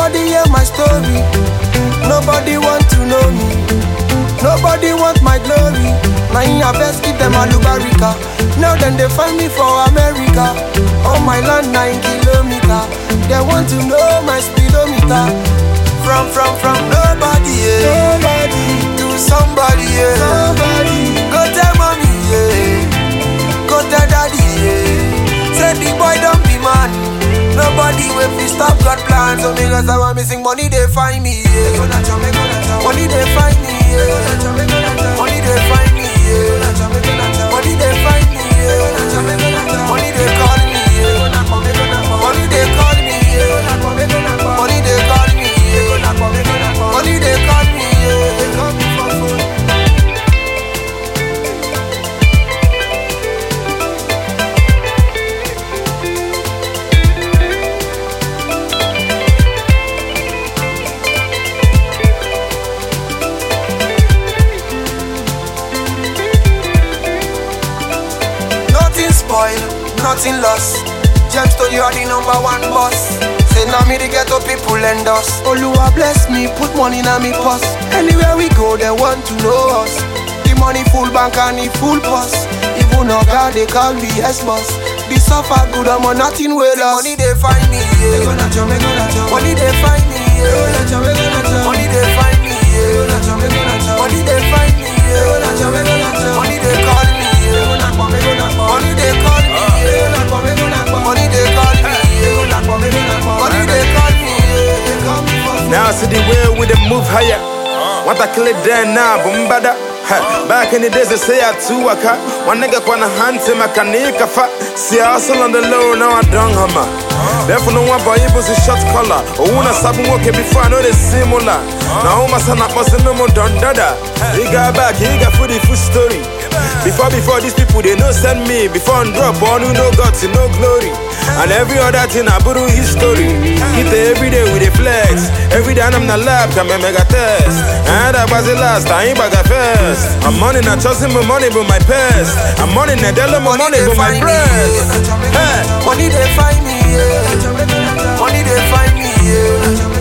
Nobody hear my story. Nobody want to know me. Nobody want my glory. Now in your best give them alubarika. Now then they find me for America. On my land 9 kilometer. They want to know my speedometer. From nobody, yeah. Nobody to somebody, yeah. Somebody. Go tell mommy, yeah. Go tell daddy, yeah. Say the boy don't be man. Nobody will be stop God plans. So because I want missing money, they find me, yeah. Money they find me, yeah. Money they find me, yeah. Money they find me, yeah. Money they call me, yeah. Money they call me, yeah. Money they call me, yeah. Money they call me, yeah. They call me for phone. Nothing spoil, nothing lost. Gemstone, you are the #1 boss. Say now me the ghetto people lend us. Oluwa bless me, put money in me purse. Anywhere we go, they want to know us. The money full bank and the full purse. Even Oga they call me yes boss. The suffer good, I'm on nothing well lost. Money they find me, yeah. Money they find me, yeah. Money they find me, yeah. Money they find me, yeah. Money they call me, yeah. Money they call me, yeah. Money they call me, yeah. Money they call me, yeah. They call me for food. Now I see the way we they move higher. Want to kill it there now, bombada. Back in the days they say I too waka. One nigga wanna hunt him, I can make a fat. See I hustle on the low, now I don't hammer. Therefore no one boy able to shot collar. Oh when I stop working before I know they similar. Now my son up was no more done dada. He got back, he got food story. Before these people they no send me. Before I drop on who no guts and no glory. And every other thing I put in history. Hit every day with a flex. Every day I'm not lab, come and mega test. And that was the last, I ain't back at first. I'm money not trusting my money but my past. I'm money not telling my money but my breast. Money they find me, yeah. Money they find me, yeah.